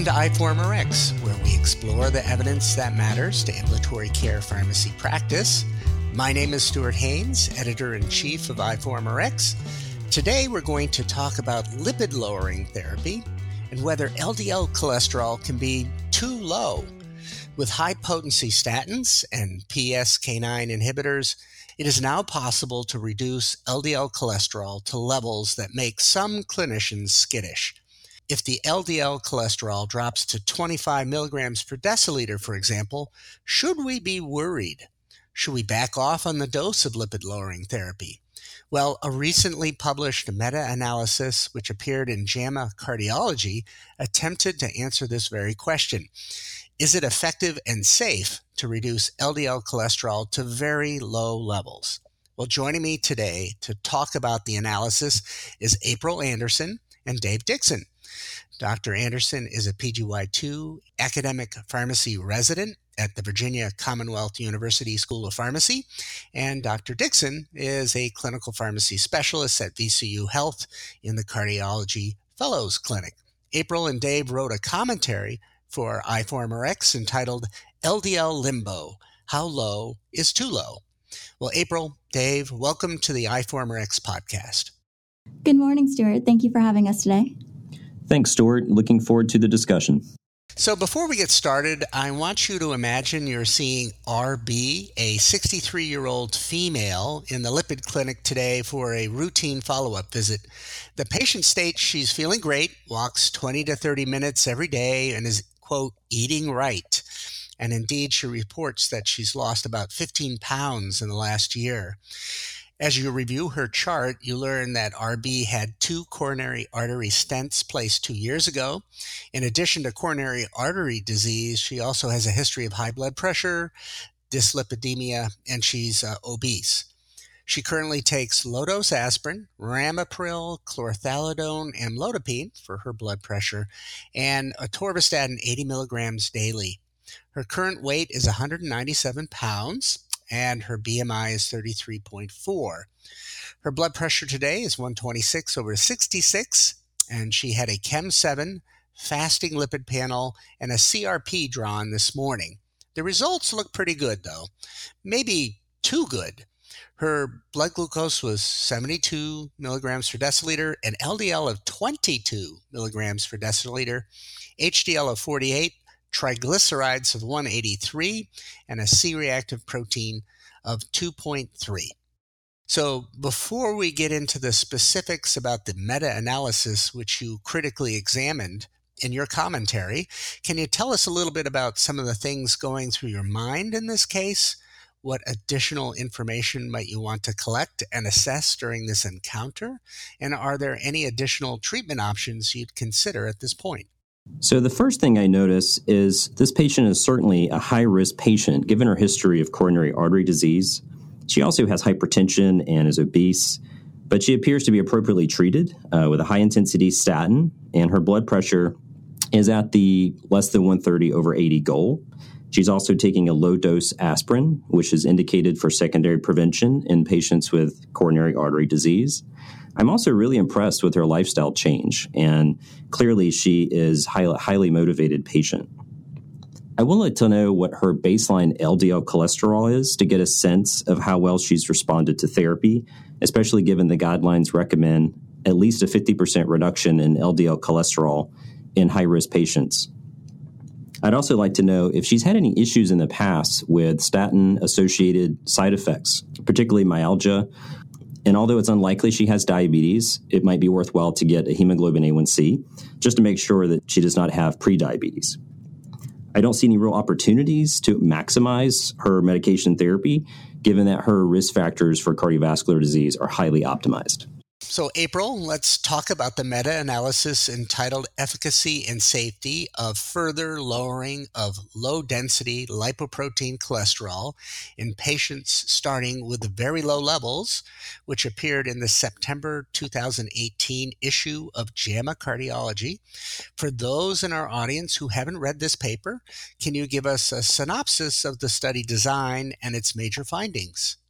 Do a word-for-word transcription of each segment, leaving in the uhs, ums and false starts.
to iForumRx, where we explore the evidence that matters to ambulatory care pharmacy practice. My name is Stuart Haynes, Editor-in-Chief of iForumRx. Today we're going to talk about lipid-lowering therapy and whether L D L cholesterol can be too low. With high-potency statins and P C S K nine inhibitors, it is now possible to reduce L D L cholesterol to levels that make some clinicians skittish. If the L D L cholesterol drops to twenty-five milligrams per deciliter, for example, should we be worried? Should we back off on the dose of lipid-lowering therapy? Well, a recently published meta-analysis, which appeared in JAMA Cardiology, attempted to answer this very question. Is it effective and safe to reduce L D L cholesterol to very low levels? Well, joining me today to talk about the analysis is April Anderson and Dave Dixon. Doctor Anderson is a P G Y two academic pharmacy resident at the Virginia Commonwealth University School of Pharmacy, and Doctor Dixon is a clinical pharmacy specialist at V C U Health in the Cardiology Fellows Clinic. April and Dave wrote a commentary for iForumRx entitled L D L Limbo, How Low is Too Low? Well, April, Dave, welcome to the iForumRx podcast. Good morning, Stuart. Thank you for having us today. Thanks, Stuart. Looking forward to the discussion. So before we get started, I want you to imagine you're seeing R B, a sixty-three-year-old female, in the lipid clinic today for a routine follow-up visit. The patient states she's feeling great, walks twenty to thirty minutes every day, and is, quote, eating right. And indeed, she reports that she's lost about fifteen pounds in the last year. As you review her chart, you learn that R B had two coronary artery stents placed two years ago. In addition to coronary artery disease, she also has a history of high blood pressure, dyslipidemia, and she's uh, obese. She currently takes low-dose aspirin, ramipril, chlorthalidone, amlodipine for her blood pressure, and atorvastatin eighty milligrams daily. Her current weight is one hundred ninety-seven pounds. And her B M I is thirty-three point four. Her blood pressure today is one twenty-six over sixty-six, and she had a Chem seven fasting lipid panel and a C R P drawn this morning. The results look pretty good, though. Maybe too good. Her blood glucose was seventy-two milligrams per deciliter, an L D L of twenty-two milligrams per deciliter, H D L of forty-eight, triglycerides of one eighty-three, and a C-reactive protein of two point three. So before we get into the specifics about the meta-analysis which you critically examined in your commentary, can you tell us a little bit about some of the things going through your mind in this case? What additional information might you want to collect and assess during this encounter? And are there any additional treatment options you'd consider at this point? So the first thing I notice is this patient is certainly a high-risk patient given her history of coronary artery disease. She also has hypertension and is obese, but she appears to be appropriately treated uh, with a high-intensity statin, and her blood pressure is at the less than one thirty over eighty goal. She's also taking a low-dose aspirin, which is indicated for secondary prevention in patients with coronary artery disease. I'm also really impressed with her lifestyle change, and clearly she is a highly, highly motivated patient. I would like to know what her baseline L D L cholesterol is to get a sense of how well she's responded to therapy, especially given the guidelines recommend at least a fifty percent reduction in L D L cholesterol in high-risk patients. I'd also like to know if she's had any issues in the past with statin-associated side effects, particularly myalgia. And although it's unlikely she has diabetes, it might be worthwhile to get a hemoglobin A one C just to make sure that she does not have prediabetes. I don't see any real opportunities to maximize her medication therapy, given that her risk factors for cardiovascular disease are highly optimized. So, April, let's talk about the meta-analysis entitled Efficacy and Safety of Further Lowering of Low-Density Lipoprotein Cholesterol in Patients Starting with Very Low Levels, which appeared in the September two thousand eighteen issue of JAMA Cardiology. For those in our audience who haven't read this paper, can you give us a synopsis of the study design and its major findings?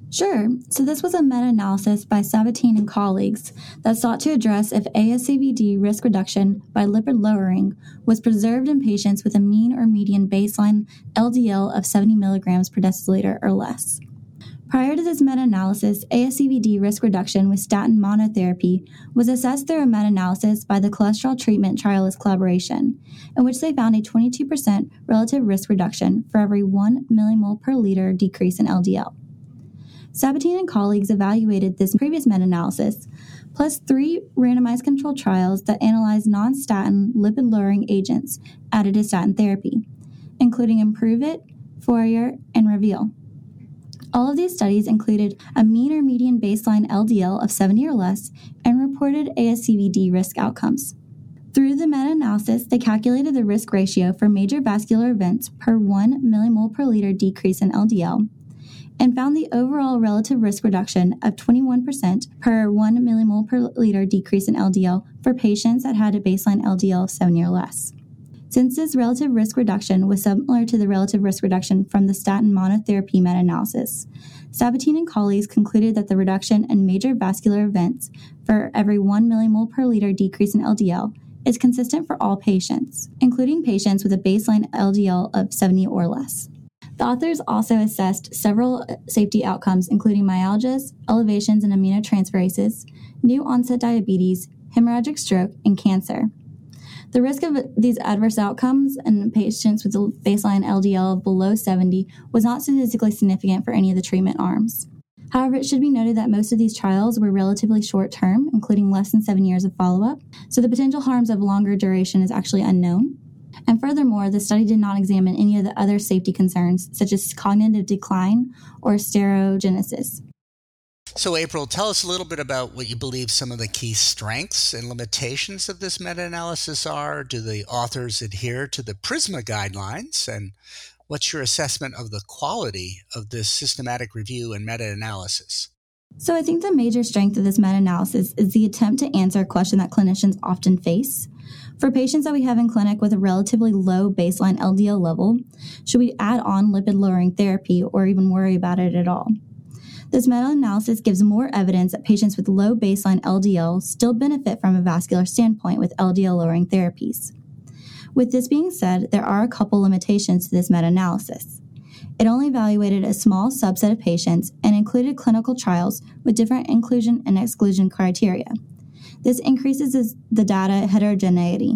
Sure. So this was a meta-analysis by Sabatine and colleagues that sought to address if A S C V D risk reduction by lipid lowering was preserved in patients with a mean or median baseline L D L of seventy milligrams per deciliter or less. Prior to this meta-analysis, A S C V D risk reduction with statin monotherapy was assessed through a meta-analysis by the Cholesterol Treatment Trialist Collaboration, in which they found a twenty-two percent relative risk reduction for every one millimole per liter decrease in L D L. Sabatine and colleagues evaluated this previous meta-analysis, plus three randomized controlled trials that analyzed non-statin lipid-lowering agents added to statin therapy, including IMPROVE-IT, FOURIER, and REVEAL. All of these studies included a mean or median baseline L D L of seventy or less and reported A S C V D risk outcomes. Through the meta-analysis, they calculated the risk ratio for major vascular events per one millimole per liter decrease in L D L and found the overall relative risk reduction of twenty-one percent per one millimole per liter decrease in L D L for patients that had a baseline L D L of seventy or less. Since this relative risk reduction was similar to the relative risk reduction from the statin monotherapy meta-analysis, Sabatine and colleagues concluded that the reduction in major vascular events for every one millimole per liter decrease in L D L is consistent for all patients, including patients with a baseline L D L of seventy or less. The authors also assessed several safety outcomes, including myalgias, elevations in aminotransferases, new onset diabetes, hemorrhagic stroke, and cancer. The risk of these adverse outcomes in patients with a baseline L D L of below seventy was not statistically significant for any of the treatment arms. However, it should be noted that most of these trials were relatively short-term, including less than seven years of follow-up, so the potential harms of longer duration is actually unknown. And furthermore, the study did not examine any of the other safety concerns, such as cognitive decline or sterogenesis. So, April, tell us a little bit about what you believe some of the key strengths and limitations of this meta-analysis are. Do the authors adhere to the PRISMA guidelines? And what's your assessment of the quality of this systematic review and meta-analysis? So I think the major strength of this meta-analysis is the attempt to answer a question that clinicians often face. For patients that we have in clinic with a relatively low baseline L D L level, should we add on lipid-lowering therapy or even worry about it at all? This meta-analysis gives more evidence that patients with low baseline L D L still benefit from a vascular standpoint with L D L-lowering therapies. With this being said, there are a couple limitations to this meta-analysis. It only evaluated a small subset of patients and included clinical trials with different inclusion and exclusion criteria. This increases the data heterogeneity.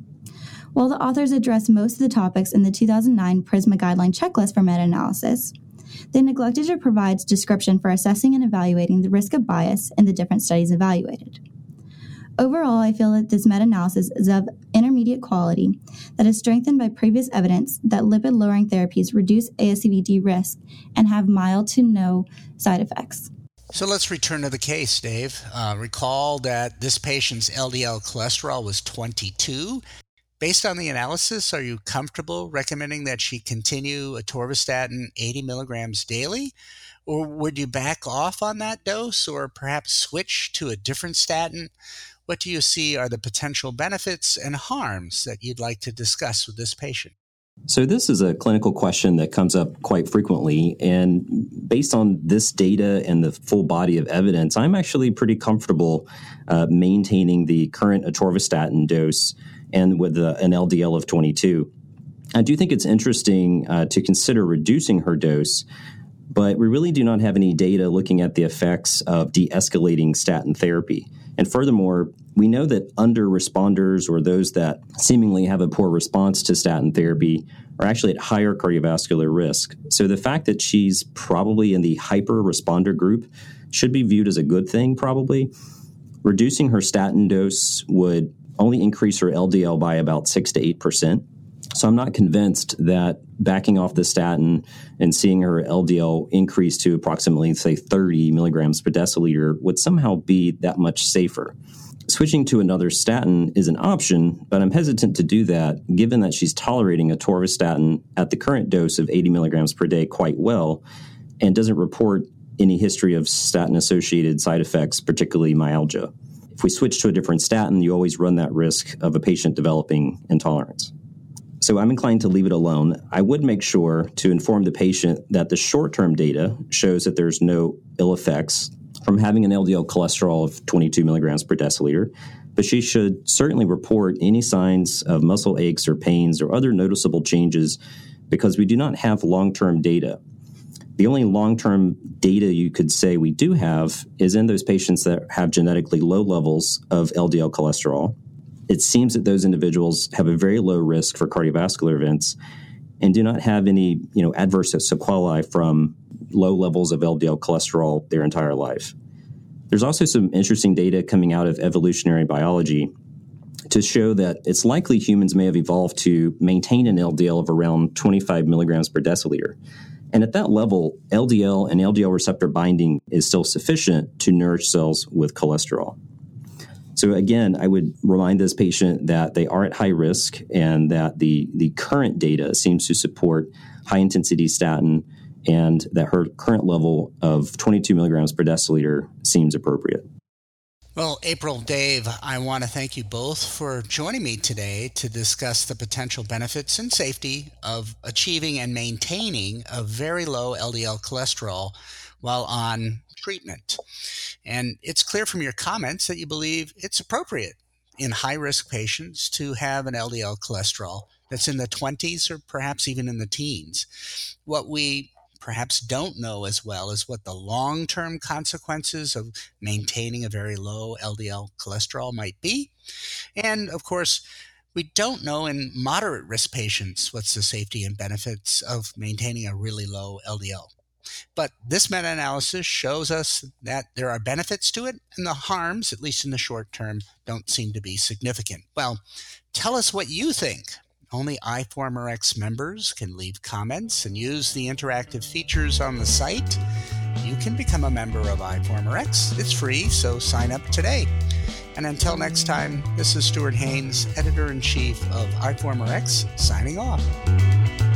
While the authors addressed most of the topics in the two thousand nine PRISMA guideline checklist for meta-analysis, they neglected to provide description for assessing and evaluating the risk of bias in the different studies evaluated. Overall, I feel that this meta-analysis is of intermediate quality that is strengthened by previous evidence that lipid-lowering therapies reduce A S C V D risk and have mild to no side effects. So let's return to the case, Dave. Uh, recall that this patient's L D L cholesterol was twenty-two. Based on the analysis, are you comfortable recommending that she continue atorvastatin eighty milligrams daily? Or would you back off on that dose or perhaps switch to a different statin? What do you see are the potential benefits and harms that you'd like to discuss with this patient? So this is a clinical question that comes up quite frequently, and based on this data and the full body of evidence, I'm actually pretty comfortable uh, maintaining the current atorvastatin dose and with uh, an L D L of twenty-two. I do think it's interesting uh, to consider reducing her dose, but we really do not have any data looking at the effects of de-escalating statin therapy. And furthermore, we know that under responders or those that seemingly have a poor response to statin therapy are actually at higher cardiovascular risk. So the fact that she's probably in the hyper responder group should be viewed as a good thing, probably. Reducing her statin dose would only increase her L D L by about six to eight percent. So I'm not convinced that backing off the statin and seeing her L D L increase to approximately, say, thirty milligrams per deciliter would somehow be that much safer. Switching to another statin is an option, but I'm hesitant to do that given that she's tolerating atorvastatin at the current dose of eighty milligrams per day quite well and doesn't report any history of statin-associated side effects, particularly myalgia. If we switch to a different statin, you always run that risk of a patient developing intolerance. So I'm inclined to leave it alone. I would make sure to inform the patient that the short-term data shows that there's no ill effects from having an L D L cholesterol of twenty-two milligrams per deciliter, but she should certainly report any signs of muscle aches or pains or other noticeable changes because we do not have long-term data. The only long-term data you could say we do have is in those patients that have genetically low levels of L D L cholesterol. It seems that those individuals have a very low risk for cardiovascular events and do not have any, you know, adverse sequelae from low levels of L D L cholesterol their entire life. There's also some interesting data coming out of evolutionary biology to show that it's likely humans may have evolved to maintain an L D L of around twenty-five milligrams per deciliter. And at that level, L D L and L D L receptor binding is still sufficient to nourish cells with cholesterol. So again, I would remind this patient that they are at high risk and that the, the current data seems to support high-intensity statin and that her current level of twenty-two milligrams per deciliter seems appropriate. Well, April, Dave, I want to thank you both for joining me today to discuss the potential benefits and safety of achieving and maintaining a very low L D L cholesterol while on treatment. And it's clear from your comments that you believe it's appropriate in high-risk patients to have an L D L cholesterol that's in the twenties or perhaps even in the teens. What we perhaps don't know as well as what the long-term consequences of maintaining a very low L D L cholesterol might be. And of course, we don't know in moderate risk patients what's the safety and benefits of maintaining a really low L D L. But this meta-analysis shows us that there are benefits to it, and the harms, at least in the short term, don't seem to be significant. Well, tell us what you think. Only I form R X members can leave comments and use the interactive features on the site. You can become a member of I form R X. It's free, so sign up today. And until next time, this is Stuart Haines, Editor-in-Chief of I form R X, signing off.